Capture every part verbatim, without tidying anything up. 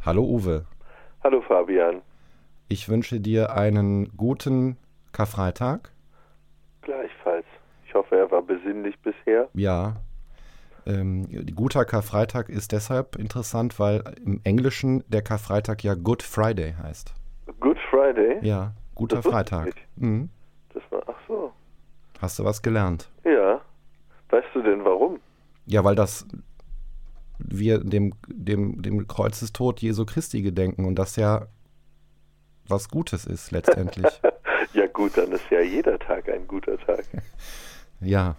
Hallo Uwe, Hallo Fabian, ich wünsche dir einen guten Karfreitag. gleichfalls. Ich hoffe, er war besinnlich bisher. Ja, ähm, guter Karfreitag ist deshalb interessant, weil im Englischen der Karfreitag ja Good Friday heißt. Good Friday? Ja, Das guter wusste ich Freitag. nicht. Mhm. Das war, ach so. Hast du was gelernt? Ja. Weißt du denn warum? Ja, weil das wir dem, dem, dem Kreuzestod Jesu Christi gedenken und das ja was Gutes ist letztendlich. Ja gut, dann ist ja jeder Tag ein guter Tag. Ja,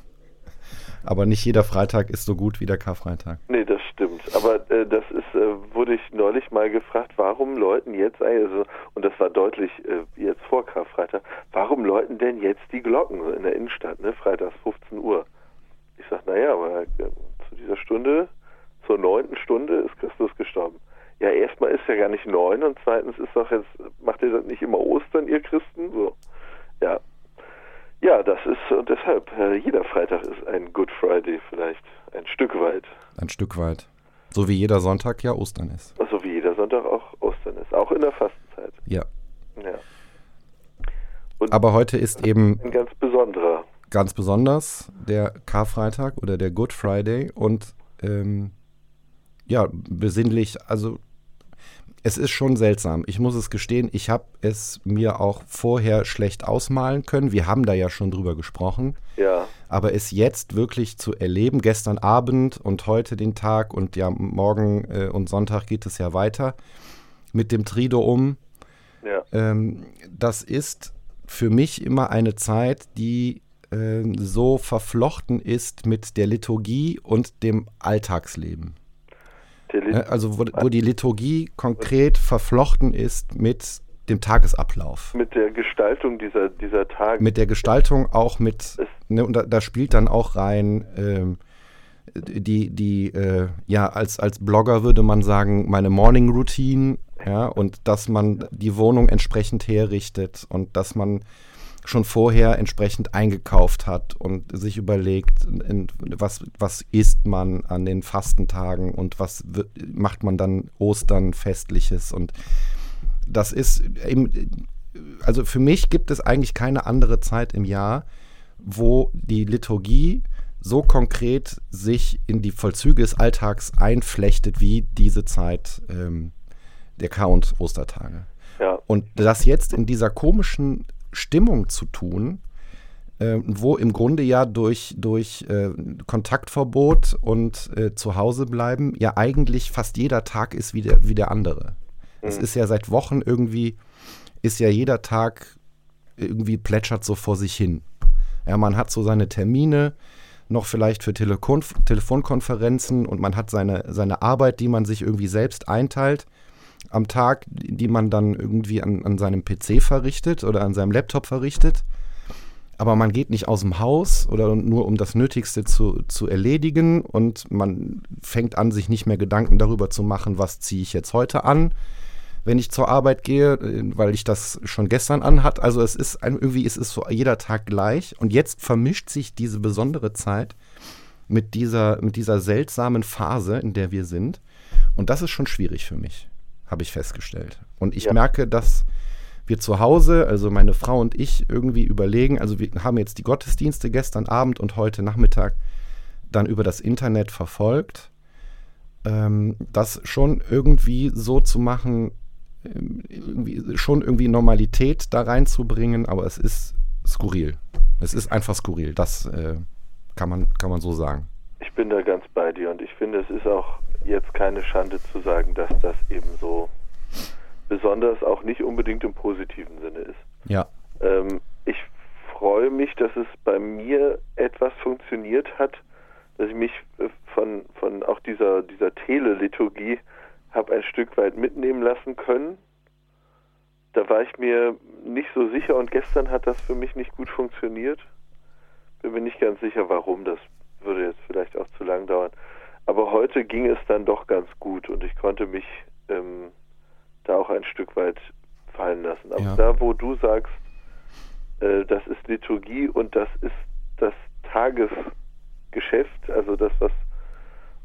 aber nicht jeder Freitag ist so gut wie der Karfreitag. Nee, das stimmt. Aber äh, das ist, äh, wurde ich neulich mal gefragt, warum läuten jetzt, also, und das war deutlich äh, jetzt vor Karfreitag, warum läuten denn jetzt die Glocken so in der Innenstadt, ne, freitags fünfzehn Uhr? Ich sag, naja, aber äh, zu dieser Stunde, zur neunten Stunde ist Christus gestorben. Ja, erstmal ist ja gar nicht neun und zweitens ist doch jetzt, macht ihr das nicht immer Ostern, ihr Christen? So, ja. Ja, das ist und deshalb, äh, jeder Freitag ist ein Good Friday vielleicht, ein Stück weit. Ein Stück weit. So wie jeder Sonntag ja Ostern ist. So wie jeder Sonntag auch Ostern ist, auch in der Fastenzeit. Ja. Ja. Und Aber heute ist eben ein ganz besonderer. ganz besonders der Karfreitag oder der Good Friday und ähm, ja, besinnlich, also es ist schon seltsam. Ich muss es gestehen, ich habe es mir auch vorher schlecht ausmalen können. Wir haben da ja schon drüber gesprochen. Ja, Aber es jetzt wirklich zu erleben, gestern Abend und heute den Tag und ja morgen äh, und Sonntag geht es ja weiter mit dem Triduum. ja, Ähm, das ist für mich immer eine Zeit, die äh, so verflochten ist mit der Liturgie und dem Alltagsleben. der Lit- Äh, Also wo, wo die Liturgie konkret verflochten ist mit dem Tagesablauf. mit der Gestaltung dieser, dieser Tage. Mit der Gestaltung auch mit, Es- ne, und da, da spielt dann auch rein, ähm, die, die, äh, ja, als, als Blogger würde man sagen, meine Morning Routine, ja, und dass man die Wohnung entsprechend herrichtet und dass man schon vorher entsprechend eingekauft hat und sich überlegt, in, was, was isst man an den Fastentagen und was wird, macht man dann Ostern Festliches und das ist eben, also für mich gibt es eigentlich keine andere Zeit im Jahr, wo die Liturgie so konkret sich in die Vollzüge des Alltags einflechtet wie diese Zeit ähm, der Kar- und Ostertage. ja, Und das jetzt in dieser komischen Stimmung zu tun, äh, wo im Grunde ja durch, durch äh, Kontaktverbot und äh, zu Hause bleiben ja eigentlich fast jeder Tag ist wie der, wie der andere. Es ist ja seit Wochen irgendwie, ist ja jeder Tag irgendwie plätschert so vor sich hin. Ja, man hat so seine Termine, noch vielleicht für Telefon Telefonkonferenzen und man hat seine, seine Arbeit, die man sich irgendwie selbst einteilt am Tag, die man dann irgendwie an, an seinem P C verrichtet oder an seinem Laptop verrichtet. Aber man geht nicht aus dem Haus oder nur um das Nötigste zu, zu erledigen und man fängt an, sich nicht mehr Gedanken darüber zu machen, was ziehe ich jetzt heute an, wenn ich zur Arbeit gehe, weil ich das schon gestern anhat. Also es ist ein, irgendwie es ist so jeder Tag gleich und jetzt vermischt sich diese besondere Zeit mit dieser, mit dieser seltsamen Phase, in der wir sind. Und das ist schon schwierig für mich, habe ich festgestellt. Und ich Ja. merke, dass wir zu Hause, also meine Frau und ich, irgendwie überlegen, also wir haben jetzt die Gottesdienste gestern Abend und heute Nachmittag dann über das Internet verfolgt, ähm, das schon irgendwie so zu machen, ähm, irgendwie, schon irgendwie Normalität da reinzubringen, aber es ist skurril. Es ist einfach skurril, das äh, kann man, kann man so sagen. Ich bin da ganz bei dir und ich finde, es ist auch jetzt keine Schande zu sagen, dass das eben so besonders auch nicht unbedingt im positiven Sinne ist. Ja. Ähm, ich freue mich, dass es bei mir etwas funktioniert hat, dass ich mich äh, von, von auch dieser, dieser Teleliturgie habe ein Stück weit mitnehmen lassen können. Da war ich mir nicht so sicher und gestern hat das für mich nicht gut funktioniert. Bin mir nicht ganz sicher, warum. Das würde jetzt vielleicht auch zu lang dauern. Aber heute ging es dann doch ganz gut und ich konnte mich ähm, da auch ein Stück weit fallen lassen. Aber Ja. da, wo du sagst, äh, das ist Liturgie und das ist das Tagesgeschäft, also das, was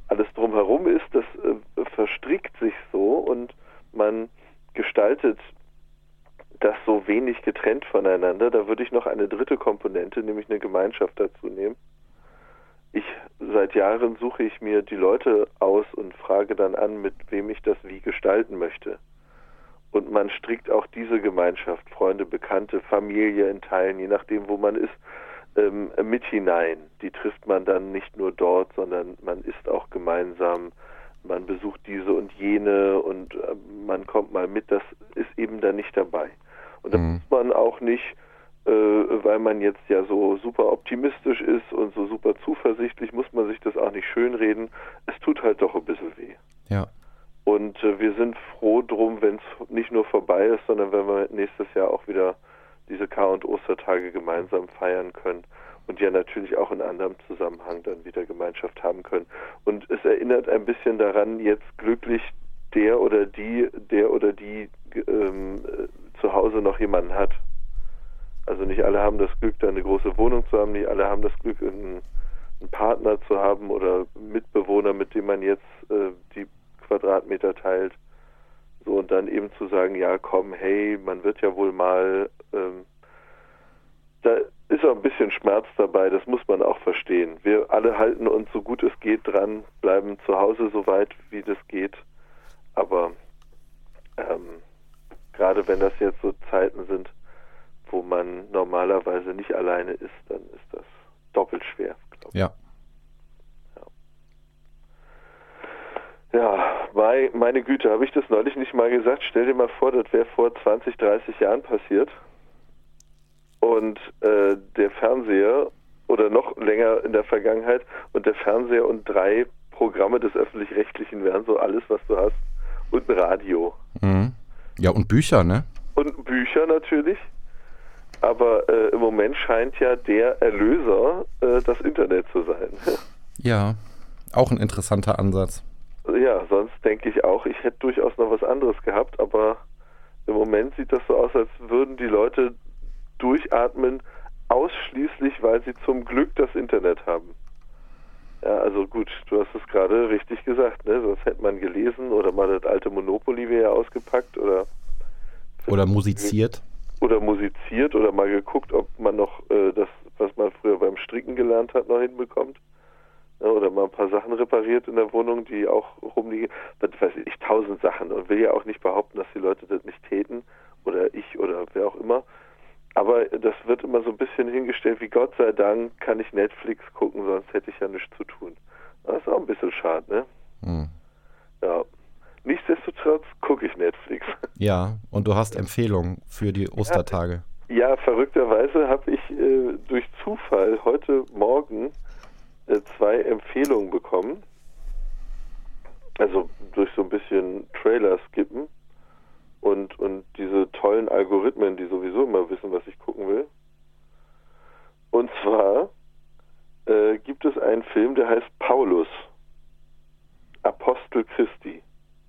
alles drumherum ist, das äh, verstrickt sich so und man gestaltet das so wenig getrennt voneinander. Da würde ich noch eine dritte Komponente, nämlich eine Gemeinschaft dazu nehmen. Ich, seit Jahren suche ich mir die Leute aus und frage dann an, mit wem ich das wie gestalten möchte. Und man strickt auch diese Gemeinschaft, Freunde, Bekannte, Familie in Teilen, je nachdem, wo man ist, ähm, mit hinein. Die trifft man dann nicht nur dort, sondern man isst auch gemeinsam, man besucht diese und jene und äh, man kommt mal mit, das ist eben da nicht dabei. Und da mhm. muss man auch nicht, äh, weil man jetzt ja so super optimistisch ist und so super zuversichtlich, muss man sich das auch nicht schönreden. Es tut halt doch ein bisschen weh. Ja. Und äh, wir sind froh drum, wenn es nicht nur vorbei ist, sondern wenn wir nächstes Jahr auch wieder diese Kar- und Ostertage gemeinsam feiern können und ja natürlich auch in anderem Zusammenhang dann wieder Gemeinschaft haben können. Und es erinnert ein bisschen daran, jetzt glücklich der oder die, der oder die ähm, zu Hause noch jemanden hat. Also nicht alle haben das Glück, da eine große Wohnung zu haben, nicht alle haben das Glück, einen, einen Partner zu haben oder Mitbewohner, mit dem man jetzt äh, die Quadratmeter teilt. So, und dann eben zu sagen, ja komm, hey, man wird ja wohl mal, ähm, da ist auch ein bisschen Schmerz dabei, das muss man auch verstehen. Wir alle halten uns so gut es geht dran, bleiben zu Hause so weit wie das geht, aber ähm, gerade wenn das jetzt so Zeiten sind, wo man normalerweise nicht alleine ist, dann ist das doppelt schwer, glaube ich. Ja. Ja, mein, meine Güte, habe ich das neulich nicht mal gesagt? Stell dir mal vor, das wäre vor zwanzig, dreißig Jahren passiert und äh, der Fernseher oder noch länger in der Vergangenheit und der Fernseher und drei Programme des Öffentlich-Rechtlichen wären so alles, was du hast und ein Radio. Mhm. Ja, und Bücher, ne? Und Bücher natürlich, aber äh, im Moment scheint ja der Erlöser äh, das Internet zu sein. Ja, auch ein interessanter Ansatz. Ja, sonst denke ich auch, ich hätte durchaus noch was anderes gehabt, aber im Moment sieht das so aus, als würden die Leute durchatmen, ausschließlich, weil sie zum Glück das Internet haben. Ja, also gut, du hast es gerade richtig gesagt, ne? Sonst hätte man gelesen oder mal das alte Monopoly wäre ausgepackt oder oder musiziert. Oder musiziert oder mal geguckt, ob man noch äh, das, was man früher beim Stricken gelernt hat, noch hinbekommt. Oder mal ein paar Sachen repariert in der Wohnung, die auch rumliegen. Was weiß ich, tausend Sachen. Und will ja auch nicht behaupten, dass die Leute das nicht täten. Oder ich oder wer auch immer. Aber das wird immer so ein bisschen hingestellt, wie Gott sei Dank kann ich Netflix gucken, sonst hätte ich ja nichts zu tun. Das ist auch ein bisschen schade, ne? Hm. Ja. Nichtsdestotrotz gucke ich Netflix. Ja, und du hast Empfehlungen für die Ostertage. Ja, ja, verrückterweise habe ich äh, durch Zufall heute Morgen zwei Empfehlungen bekommen, also durch so ein bisschen Trailer skippen und, und diese tollen Algorithmen, die sowieso immer wissen, was ich gucken will. Und zwar äh, gibt es einen Film, der heißt Paulus, Apostel Christi.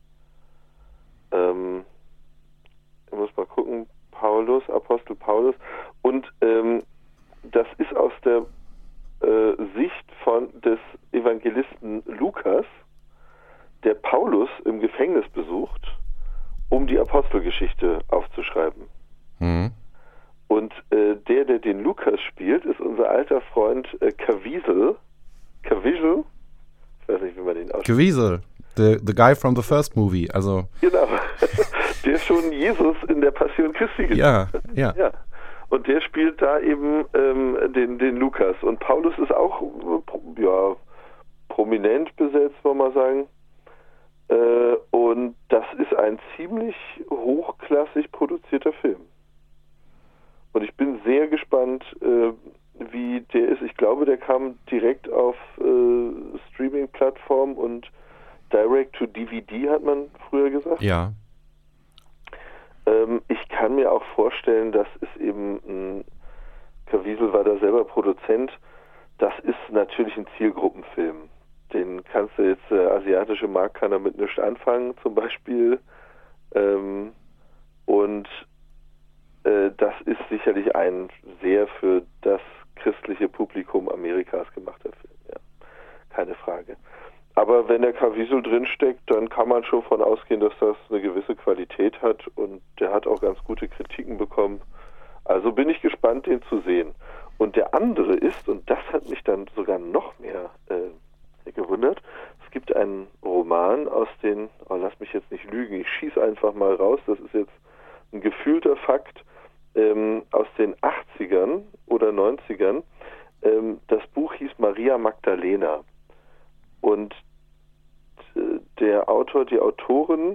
Ähm, ich muss mal gucken, Paulus, Apostel Paulus, und ähm, das ist aus der Äh, Sicht von des Evangelisten Lukas, der Paulus im Gefängnis besucht, um die Apostelgeschichte aufzuschreiben. Mhm. Und äh, der, der den Lukas spielt, ist unser alter Freund äh, Caviezel. Caviezel? Ich weiß nicht, wie man den ausspricht. Caviezel, the, the guy from the first movie. Also Genau. Der schon Jesus in der Passion Christi gespielt ja, hat. Ja, ja. Und der spielt da eben ähm, den, den Lukas. Und Paulus ist auch äh, ja, prominent besetzt, wollen wir mal sagen. Äh, und das ist ein ziemlich hochklassig produzierter Film. Und ich bin sehr gespannt, äh, wie der ist. Ich glaube, der kam direkt auf äh, Streaming-Plattform und Direct-to-D V D, hat man früher gesagt. Ja. Ähm, ich kann mir auch vorstellen, dass es eben, ein Caviezel war da selber Produzent, das ist natürlich ein Zielgruppenfilm. Den kannst du jetzt, der asiatische Markt kann damit nichts anfangen, zum Beispiel. Ähm, und äh, das ist sicherlich ein sehr für das christliche Publikum Amerikas gemachter Film, ja. Keine Frage. aber wenn der Caviezel drinsteckt, dann kann man schon von ausgehen, dass das eine gewisse Qualität hat und der hat auch ganz gute Kritiken bekommen. Also bin ich gespannt, den zu sehen. Und der andere ist, und das hat mich dann sogar noch mehr äh, gewundert, es gibt einen Roman aus den, oh, lass mich jetzt nicht lügen, ich schieße einfach mal raus, das ist jetzt ein gefühlter Fakt, ähm, aus den achtzigern oder neunzigern. Ähm, das Buch hieß Maria Magdalena. Und äh, der Autor, die Autorin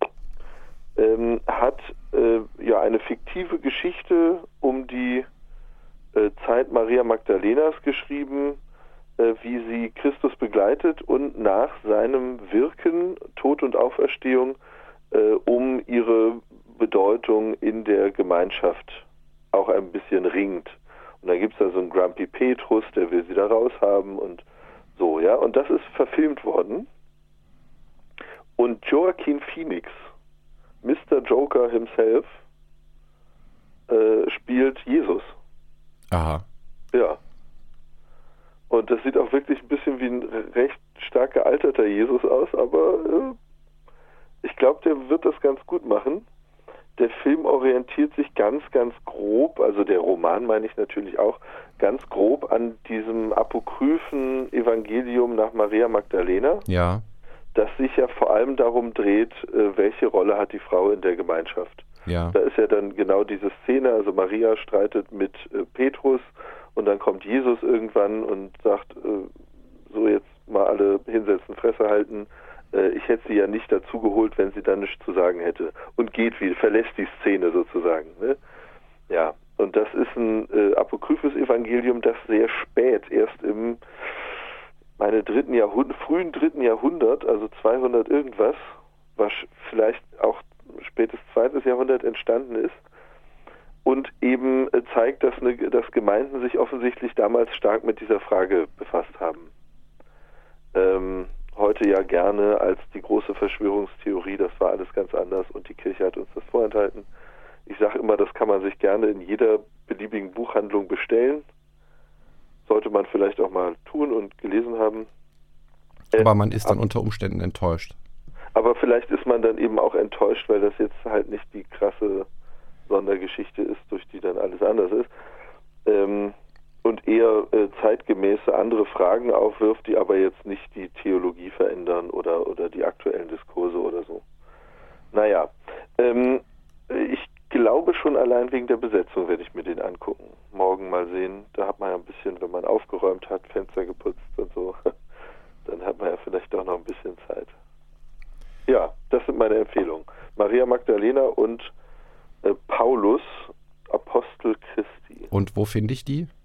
ähm, hat äh, ja eine fiktive Geschichte um die äh, Zeit Maria Magdalenas geschrieben, äh, wie sie Christus begleitet und nach seinem Wirken, Tod und Auferstehung, äh, um ihre Bedeutung in der Gemeinschaft auch ein bisschen ringt. Und dann gibt es da so einen Grumpy Petrus, der will sie da raushaben und so, ja. Und das ist verfilmt worden. Und Joaquin Phoenix, Mister Joker himself, äh, spielt Jesus. Aha. Ja. Und das sieht auch wirklich ein bisschen wie ein recht stark gealterter Jesus aus, aber äh, ich glaube, der wird das ganz gut machen. Der Film orientiert sich ganz, ganz grob, also der Roman meine ich natürlich auch, ganz grob an diesem apokryphen Evangelium nach Maria Magdalena. Ja. Das sich ja vor allem darum dreht, äh, welche Rolle hat die Frau in der Gemeinschaft. Ja. Da ist ja dann genau diese Szene, also Maria streitet mit äh, Petrus und dann kommt Jesus irgendwann und sagt, äh, so jetzt mal alle hinsetzen, Fresse halten, äh, ich hätte sie ja nicht dazu geholt, wenn sie dann nichts zu sagen hätte. Und geht wieder, verlässt die Szene sozusagen. Ne? Ja, und das ist ein äh, apokryphes Evangelium, das sehr spät, erst im meine dritten Jahrhundert, frühen dritten Jahrhundert, also zweihundert irgendwas, was vielleicht auch spätes zweites Jahrhundert entstanden ist und eben äh, zeigt, dass, eine, dass Gemeinden sich offensichtlich damals stark mit dieser Frage befasst haben. Ähm, heute ja gerne als die große Verschwörungstheorie, das war alles ganz anders und die Kirche hat uns das vorenthalten. Ich sage immer, das kann man sich gerne in jeder beliebigen Buchhandlung bestellen. Sollte man vielleicht auch mal tun und gelesen haben. Aber man ist dann unter Umständen enttäuscht. Aber vielleicht ist man dann eben auch enttäuscht, weil das jetzt halt nicht die krasse Sondergeschichte ist, durch die dann alles anders ist. Ähm, und eher äh, zeitgemäße andere Fragen aufwirft, die aber jetzt nicht die Theologie verändern oder, oder die aktuellen Diskurse oder so. Naja, ähm, ich glaube schon allein wegen der Besetzung werde ich mir den angucken. Morgen mal sehen. Da hat man ja ein bisschen, wenn man aufgeräumt hat, Fenster geputzt und so, dann hat man ja vielleicht doch noch ein bisschen Zeit. Ja, das sind meine Empfehlungen. Maria Magdalena und äh, Paulus, Apostel Christi. Und wo finde ich die?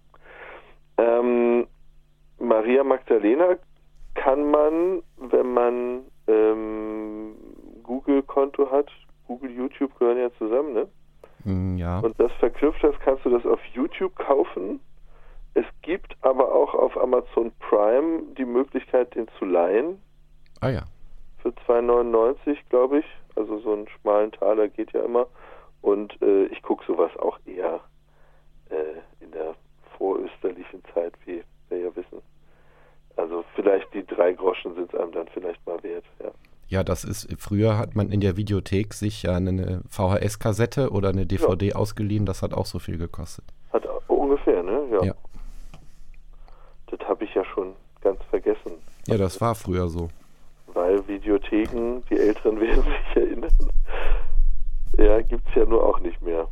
Ähm, Maria Magdalena kann man, wenn man ähm, Google-Konto hat, Google, YouTube gehören ja zusammen, ne? Ja. Und das verknüpft hast, kannst du das auf YouTube kaufen. Es gibt aber auch auf Amazon Prime die Möglichkeit, den zu leihen. Ah ja. Für zwei neunundneunzig, glaube ich. Also so einen schmalen Taler geht ja immer. Und äh, ich gucke sowas auch eher äh, in der vorösterlichen Zeit, wie wir ja wissen. Also vielleicht die drei Groschen sind es einem dann vielleicht mal wert, ja. Ja, das ist, früher hat man in der Videothek sich ja eine V H S-Kassette oder eine D V D ja. ausgeliehen, das hat auch so viel gekostet. Hat ungefähr, ne? Ja. ja. Das habe ich ja schon ganz vergessen. Ja, das war früher so. Weil Videotheken, die Älteren werden sich erinnern, ja, gibt es ja nur auch nicht mehr.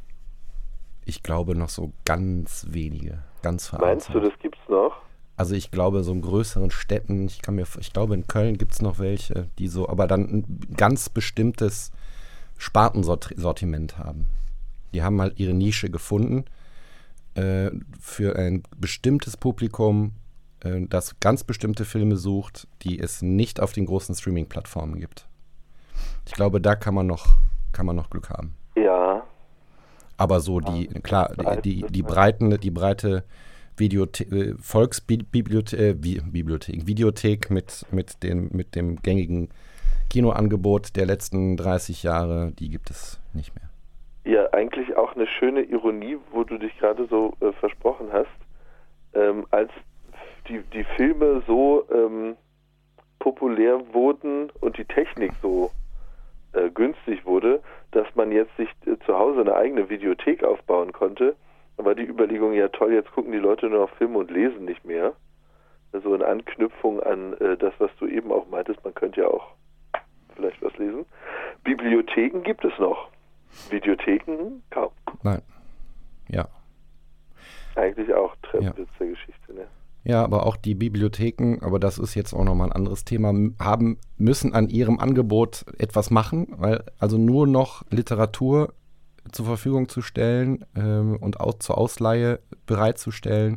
Ich glaube noch so ganz wenige, ganz vereinzelt. Meinst du, das gibt's noch? Also ich glaube, so in größeren Städten, ich kann mir, ich glaube in Köln gibt es noch welche, die so, aber dann ein ganz bestimmtes Spartensortiment haben. Die haben halt ihre Nische gefunden äh, für ein bestimmtes Publikum, äh, das ganz bestimmte Filme sucht, die es nicht auf den großen Streaming-Plattformen gibt. Ich glaube, da kann man noch, kann man noch Glück haben. Ja. Aber so die, klar, die, die, die breiten, die breite Videothe- Volksbibliothek, äh, Bibliothek, Videothek mit, mit, den, mit dem gängigen Kinoangebot der letzten dreißig Jahre, die gibt es nicht mehr. Ja, eigentlich auch eine schöne Ironie, wo du dich gerade so äh, versprochen hast, ähm, als die, die Filme so ähm, populär wurden und die Technik so äh, günstig wurde, dass man jetzt sich äh, zu Hause eine eigene Videothek aufbauen konnte. Aber die Überlegung, ja toll, jetzt gucken die Leute nur noch Filme und lesen nicht mehr. Also in Anknüpfung an äh, das, was du eben auch meintest, man könnte ja auch vielleicht was lesen. Bibliotheken gibt es noch. Videotheken kaum. Nein. Ja. Eigentlich auch Treppenwitz Ja. der Geschichte, ne? Ja, aber auch die Bibliotheken, aber das ist jetzt auch nochmal ein anderes Thema, haben, müssen an ihrem Angebot etwas machen, weil also nur noch Literatur zur Verfügung zu stellen ähm, und auch zur Ausleihe bereitzustellen,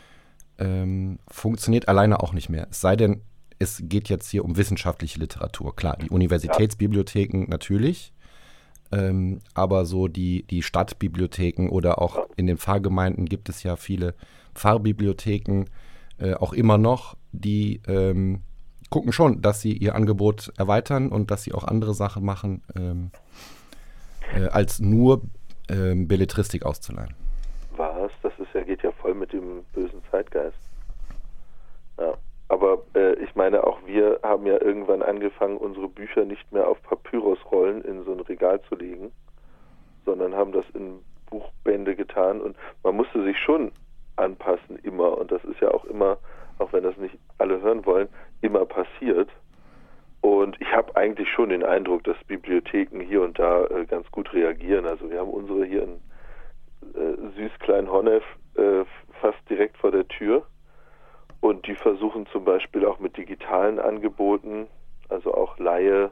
ähm, funktioniert alleine auch nicht mehr. Es sei denn, es geht jetzt hier um wissenschaftliche Literatur. Klar, die Universitätsbibliotheken natürlich, ähm, aber so die, die Stadtbibliotheken oder auch in den Pfarrgemeinden gibt es ja viele Pfarrbibliotheken, äh, auch immer noch, die ähm, gucken schon, dass sie ihr Angebot erweitern und dass sie auch andere Sachen machen, ähm, äh, als nur ähm, Belletristik auszuleihen. Was? Das ist ja, geht ja voll mit dem bösen Zeitgeist. Ja. Aber äh, ich meine, auch wir haben ja irgendwann angefangen, unsere Bücher nicht mehr auf Papyrusrollen in so ein Regal zu legen, sondern haben das in Buchbände getan und man musste sich schon anpassen immer und das ist ja auch immer, auch wenn das nicht alle hören wollen, immer passiert. Und ich habe eigentlich schon den Eindruck, dass Bibliotheken hier und da äh, ganz gut reagieren. Also wir haben unsere hier in äh, Süßklein-Honnef äh, fast direkt vor der Tür. Und die versuchen zum Beispiel auch mit digitalen Angeboten, also auch Leihe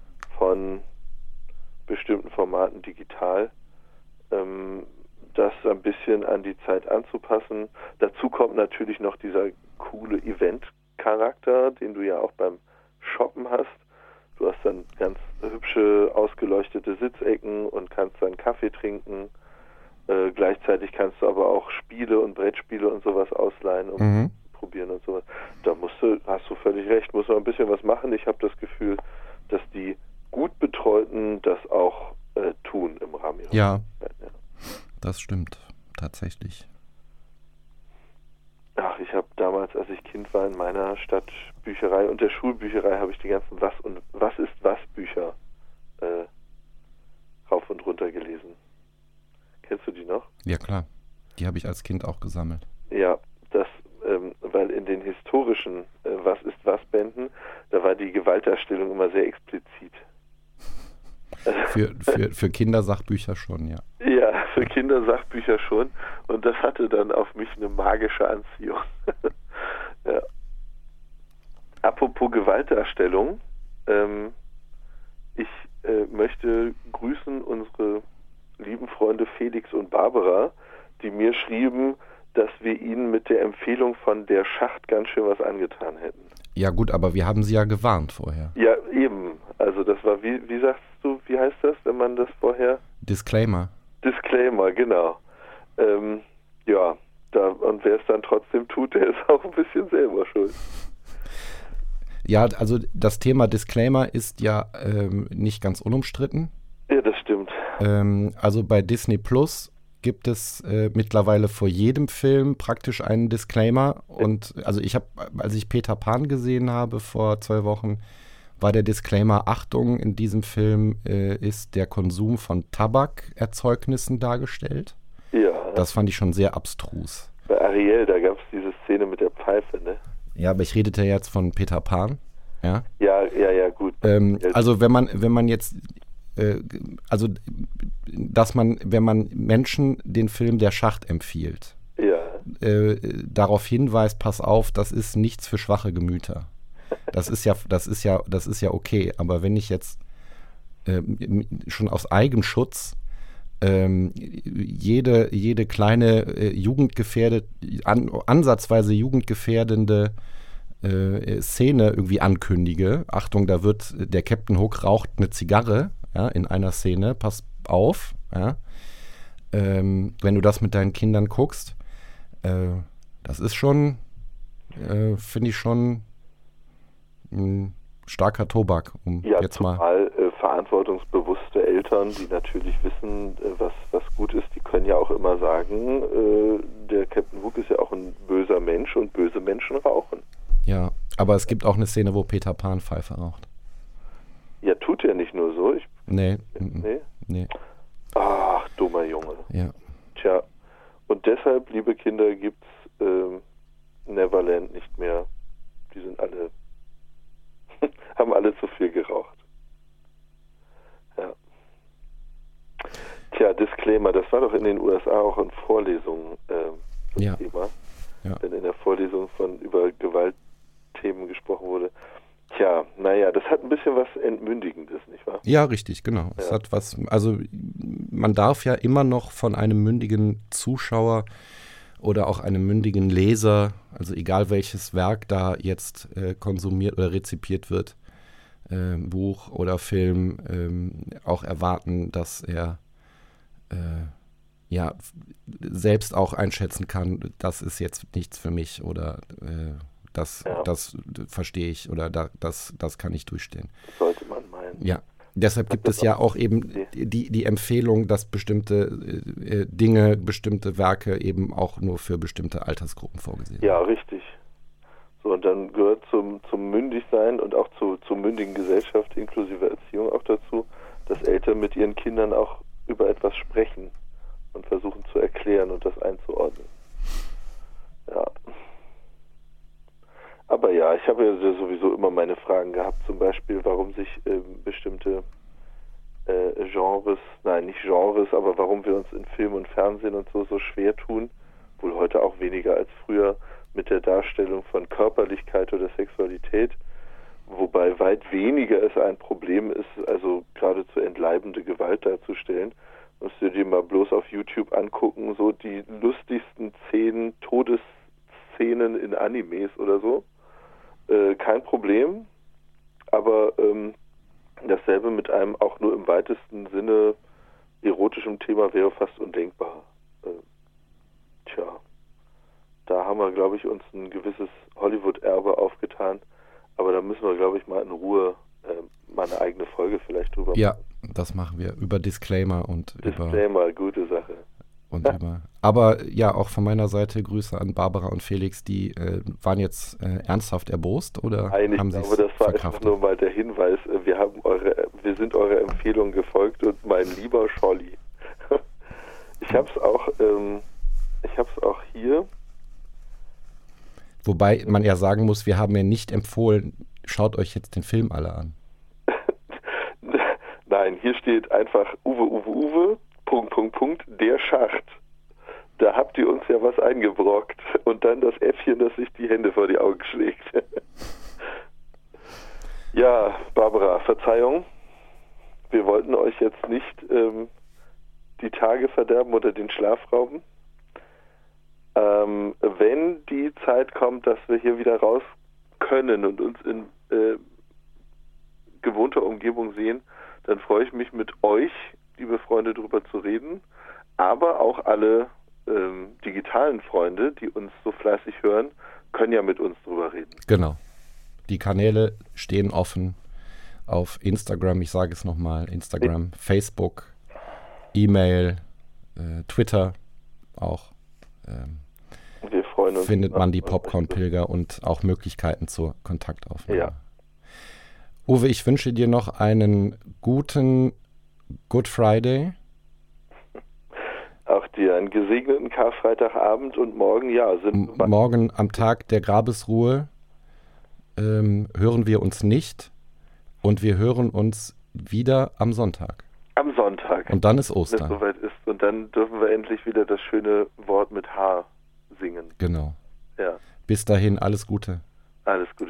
von bestimmten Formaten digital, ähm, das ein bisschen an die Zeit anzupassen. Dazu kommt natürlich noch dieser coole Event-Charakter, den du ja auch beim Shoppen hast. Du hast dann ganz hübsche, ausgeleuchtete Sitzecken und kannst dann Kaffee trinken. Äh, gleichzeitig kannst du aber auch Spiele und Brettspiele und sowas ausleihen, um Mhm. probieren und sowas. Da musst du, hast du völlig recht, muss man ein bisschen was machen. Ich habe das Gefühl, dass die gut Betreuten das auch äh, tun im Rahmen ihrer Ja, Möglichkeiten, ja. das stimmt tatsächlich. Ach, ich habe damals, als ich Kind war, in meiner Stadtbücherei und der Schulbücherei habe ich die ganzen Was und Was ist was Bücher äh, rauf und runter gelesen. Kennst du die noch? Ja, klar. Die habe ich als Kind auch gesammelt. Ja, das, ähm, weil in den historischen äh, Was ist was Bänden, da war die Gewaltdarstellung immer sehr explizit. Für, für, für Kindersachbücher schon, ja. Ja, für Kindersachbücher schon. Und das hatte dann auf mich eine magische Anziehung. Ja. Apropos Gewaltdarstellung, ähm, ich äh, möchte grüßen unsere lieben Freunde Felix und Barbara, die mir schrieben, dass wir ihnen mit der Empfehlung von Der Schacht ganz schön was angetan hätten. Ja gut, aber wir haben sie ja gewarnt vorher. Ja, eben. Also das war, wie, wie sagst du, wie heißt das, wenn man das vorher... Disclaimer. Disclaimer, genau. Ähm, ja, da, und wer es dann trotzdem tut, der ist auch ein bisschen selber schuld. Ja, also das Thema Disclaimer ist ja ähm, nicht ganz unumstritten. Ja, das stimmt. Ähm, also bei Disney Plus gibt es äh, mittlerweile vor jedem Film praktisch einen Disclaimer. Und also ich habe, als ich Peter Pan gesehen habe vor zwei Wochen, war der Disclaimer: Achtung, in diesem Film äh, ist der Konsum von Tabakerzeugnissen dargestellt. Ja. Das fand ich schon sehr abstrus. Bei Ariel, da gab es diese Szene mit der Pfeife, ne? Ja, aber ich redete jetzt von Peter Pan. Ja, Ja, ja, ja, gut. ähm, also wenn man, wenn man jetzt, äh, also dass man, wenn man Menschen den Film Der Schacht empfiehlt, Ja. äh, darauf hinweist, pass auf, das ist nichts für schwache Gemüter. Das ist ja, das ist ja, das ist ja okay. Aber wenn ich jetzt äh, schon aus Eigenschutz ähm, jede, jede kleine äh, jugendgefährdet, an, ansatzweise jugendgefährdende äh, Szene irgendwie ankündige, Achtung, da wird der Captain Hook raucht eine Zigarre, ja, in einer Szene, pass auf, ja, ähm, wenn du das mit deinen Kindern guckst, äh, das ist schon, äh, finde ich schon ein starker Tobak, um Ja, jetzt mal. zumal äh, verantwortungsbewusste Eltern, die natürlich wissen, äh, was, was gut ist, die können ja auch immer sagen, äh, der Captain Hook ist ja auch ein böser Mensch und böse Menschen rauchen. Ja, Aber es gibt auch eine Szene, wo Peter Pan Pfeife raucht. Ja, tut er nicht nur so. Ich, nee. nee. Nee. Ach, dummer Junge. Ja. Tja, und deshalb, liebe Kinder, gibt's ähm, Neverland nicht mehr. Die sind alle, haben alle zu viel geraucht. Ja. Tja, Disclaimer, das war doch in den U S A auch in Vorlesungen äh, das ja. Thema. Ja. Wenn in der Vorlesung von über Gewaltthemen gesprochen wurde. Tja, naja, das hat ein bisschen was Entmündigendes, nicht wahr? Ja, richtig, genau. Ja. Es hat was, also man darf ja immer noch von einem mündigen Zuschauer oder auch einem mündigen Leser, also egal welches Werk da jetzt äh, konsumiert oder rezipiert wird, äh, Buch oder Film, äh, auch erwarten, dass er äh, ja selbst auch einschätzen kann, das ist jetzt nichts für mich oder äh, das, ja. das verstehe ich oder da, das, das kann ich durchstehen. Sollte man meinen. Ja. Deshalb gibt es ja auch eben die, die Empfehlung, dass bestimmte äh, Dinge, bestimmte Werke eben auch nur für bestimmte Altersgruppen vorgesehen sind. Ja, richtig. So, und dann gehört zum, zum Mündigsein und auch zu, zur mündigen Gesellschaft inklusive Erziehung auch dazu, dass Eltern mit ihren Kindern auch über etwas sprechen und versuchen zu erklären und das einzuordnen. Ja. Aber ja, ich habe ja sowieso immer meine Fragen gehabt, zum Beispiel, warum sich äh, bestimmte äh, Genres, nein, nicht Genres, aber warum wir uns in Film und Fernsehen und so so schwer tun, wohl heute auch weniger als früher, mit der Darstellung von Körperlichkeit oder Sexualität, wobei weit weniger es ein Problem ist, also geradezu entleibende Gewalt darzustellen. Musst du dir mal bloß auf YouTube angucken, so die lustigsten Szenen, Todesszenen in Animes oder so. Äh, kein Problem, aber ähm, dasselbe mit einem auch nur im weitesten Sinne erotischem Thema wäre fast undenkbar. Äh, tja, da haben wir, glaube ich, uns ein gewisses Hollywood-Erbe aufgetan, aber da müssen wir, glaube ich, mal in Ruhe äh, mal eine eigene Folge vielleicht drüber machen. Ja, das machen wir über Disclaimer und Disclaimer, über... Disclaimer, gute Sache. Und ja. über, aber ja, auch von meiner Seite Grüße an Barbara und Felix, die äh, waren jetzt äh, ernsthaft erbost oder Nein, haben sie es aber das war verkraftet? einfach nur mal der Hinweis, wir haben eure, wir sind eurer Empfehlung gefolgt und mein lieber Scholli. Ich hab's auch, ähm, ich hab's auch hier. Wobei man ja sagen muss, wir haben ja nicht empfohlen, schaut euch jetzt den Film alle an. Nein, hier steht einfach Uwe, Uwe, Uwe, Punkt, Punkt, Punkt, der Schacht. Da habt ihr uns ja was eingebrockt. Und dann das Äffchen, das sich die Hände vor die Augen schlägt. Ja, Barbara, Verzeihung. Wir wollten euch jetzt nicht ähm, die Tage verderben oder den Schlaf rauben. Ähm, wenn die Zeit kommt, dass wir hier wieder raus können und uns in äh, gewohnter Umgebung sehen, dann freue ich mich mit euch, liebe Freunde, darüber zu reden, aber auch alle ähm, digitalen Freunde, die uns so fleißig hören, können ja mit uns drüber reden. Genau. Die Kanäle stehen offen auf Instagram, ich sage es nochmal, Instagram, Facebook, E-Mail, äh, Twitter auch. Ähm, Wir freuen uns. Findet man die Popcorn-Pilger und auch Möglichkeiten zur Kontaktaufnahme. Ja. Uwe, ich wünsche dir noch einen guten Good Friday. Auch dir einen gesegneten Karfreitagabend und morgen, ja, sind M- Morgen am Tag der Grabesruhe ähm, hören wir uns nicht und wir hören uns wieder am Sonntag. Am Sonntag. Und dann ist Wenn es Ostern. soweit ist. Und dann dürfen wir endlich wieder das schöne Wort mit H singen. Genau. Ja, Bis dahin, alles Gute. alles Gute.